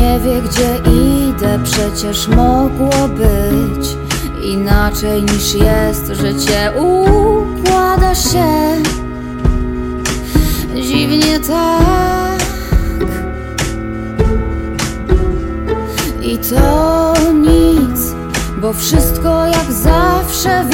nie wie, gdzie idę. Przecież mogło być inaczej niż jest. Życie układa się dziwnie tak. I to nic, bo wszystko jak zawsze